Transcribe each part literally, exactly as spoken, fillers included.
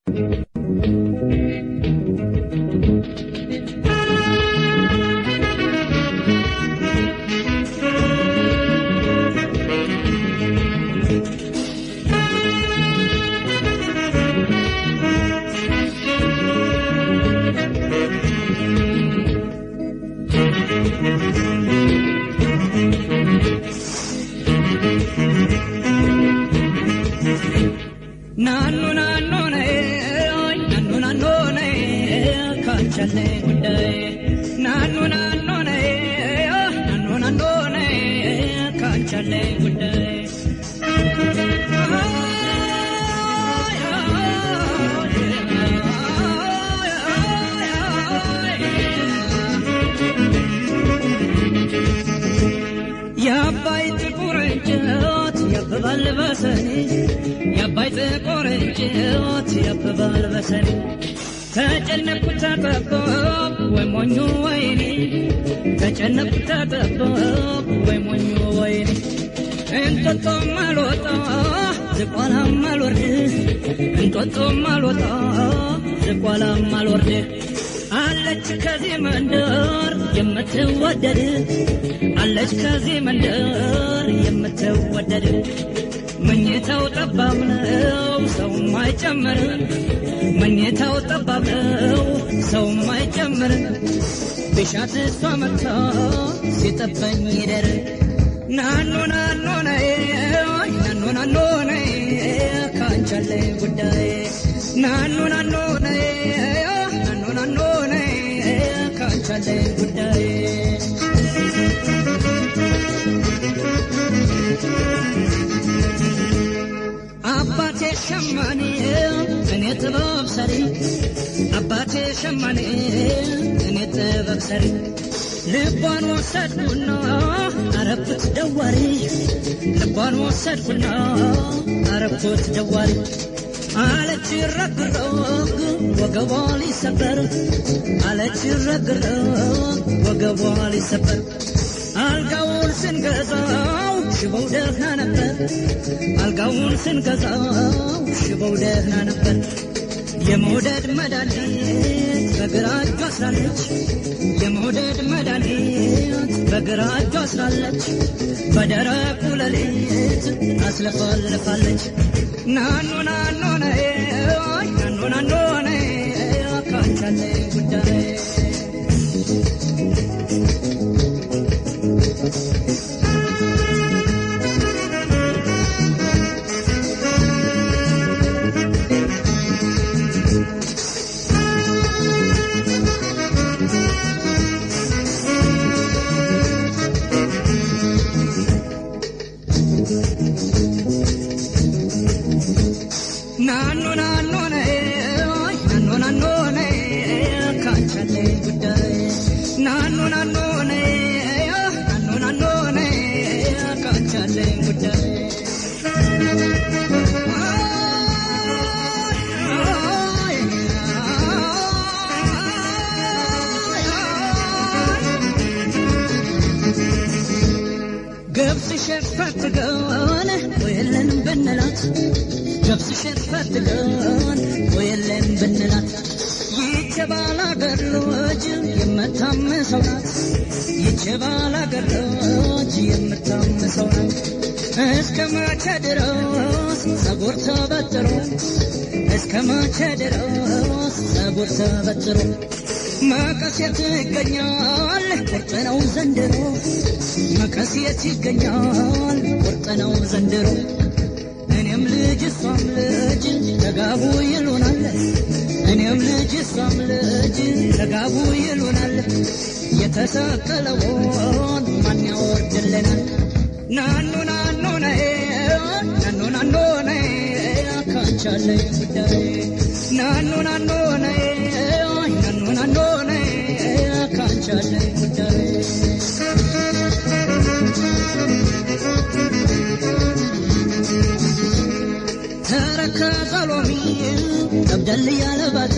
أبدل يا لبات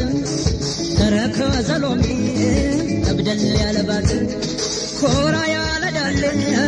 ترك زلومي أبدل يا لبات كورا يا لدال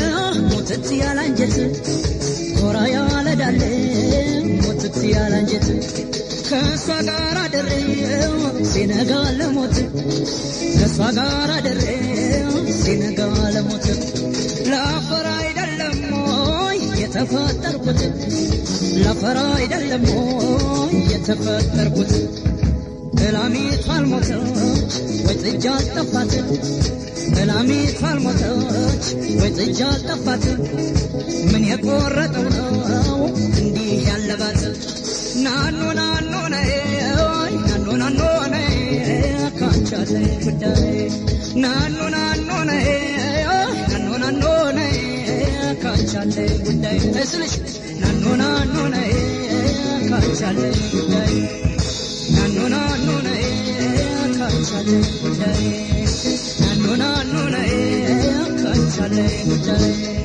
موتت يا لانجت كورا يا لدال موتت يا لانجت ከሷ ጋር አድሬ ሲነጋ ለሞት ከሷ ጋር አድሬ ሲነጋ ለሞት ላፈራ አይደለም ወይ የተፈጠርኩት ላፈራ አይደለም ወይ የተፈጠርኩት እላሚቱ አልሞተች ወይ ጥጃ አልጠፋት እላሚቱ አልሞተች ወይ ጥጃ አልጠፋት ምን የቆረጠው ነው እንዲህ ያለባት ናኖ ናኖ ነይ ናኖ ናኖ ነይ ካቻለ ጉዳይ ናኖ ናኖ ነይ ናኖ ናኖ ነይ ካቻለ ጉዳይ እስልሽ ናኖ ናኖ ነይ ካቻለ ጉዳይ ናኖ ናኖ ነይ ካቻለ ጉዳይ ናኖ ናኖ ነይ ካቻለ ጉዳይ